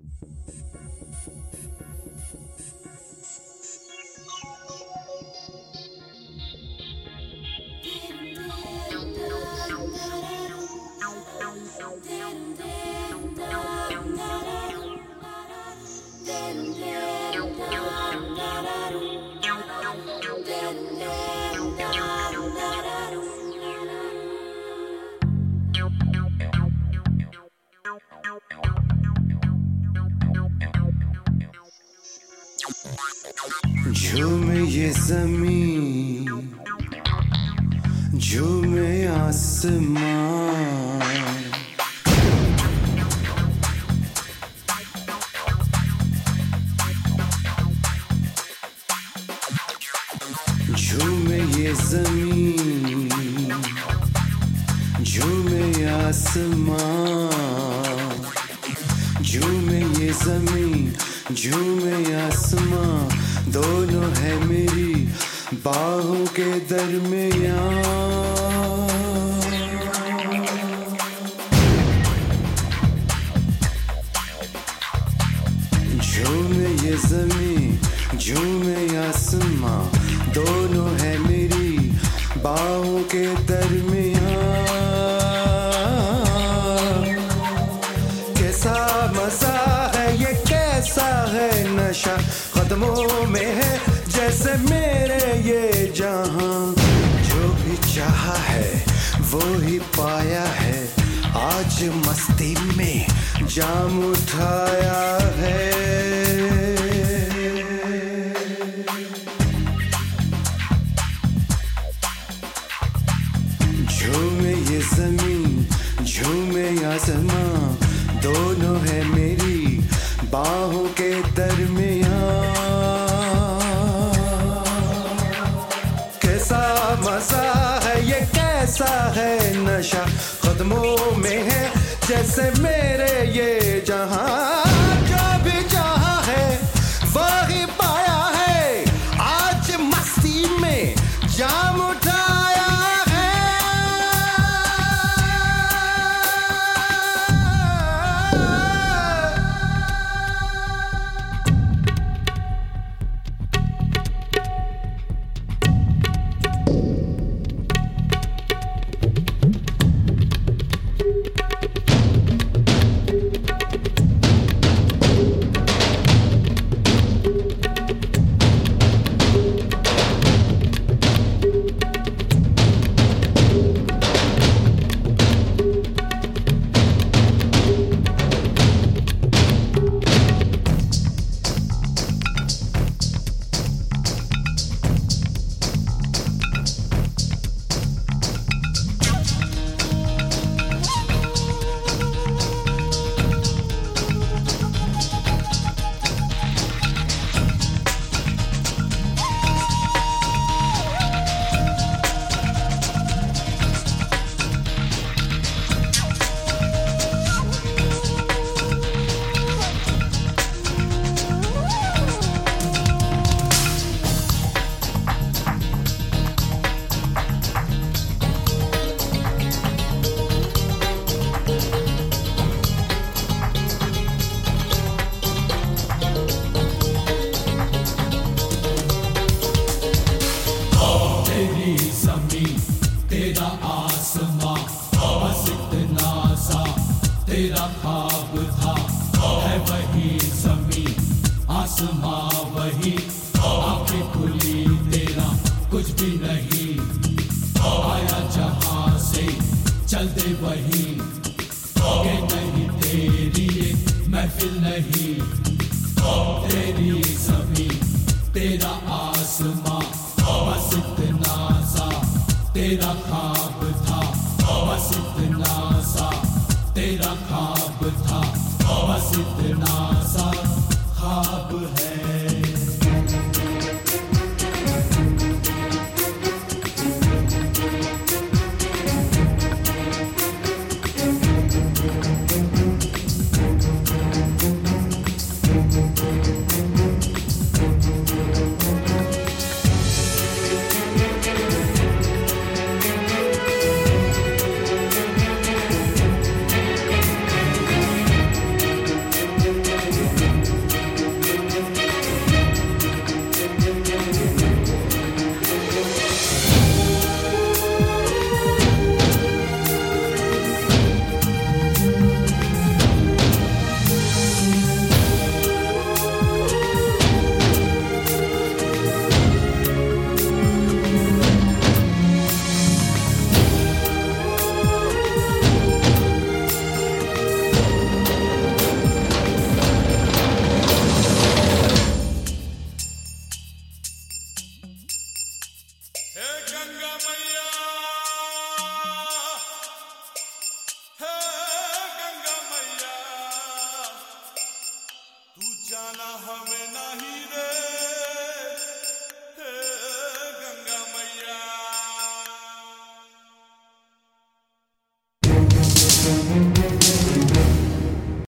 झूमे ये ज़मीं, झूमे आसमान, झूमे ये ज़मीं, झूमे आसमान, झूमे ये ज़मीं, झूमे आसमान, दोनों है मेरी बाहों के दरमियाँ। झूमे ये ज़मीं, झूमे आसमां, दोनों है मेरी बाहों के दरमियाँ। कैसा मज़ा है ये, कैसा है नशा, कदमों में है जैसे मेरे ये जहां। जो भी चाहा है वो ही पाया है, आज मस्ती में जाम उठाया है। झूमे ये ज़मीं, झूमे आसमां, दोनों है मेरी बाहों के दरमियाँ। कैसा मज़ा है ये, कैसा है नशा, कदमों में है जैसे मेरे ये जहां। जो भी चाहा है वही पाया है, आज मस्ती में जाम उठाया है। तेरा आसमां बस इतना सा तेरा ख्वाब था, है वही ज़मीं आसमां वही, आंखें खुली तेरा कुछ भी नहीं, आया जहां से चल दे वही, के नहीं तेरी ये महफिल नहीं। तेरी ज़मीं तेरा आसमां बस इतना सा तेरा ख्वाब था, बस इतना सा तेरा ख्वाब था, बस इतना सा ख्वाब है।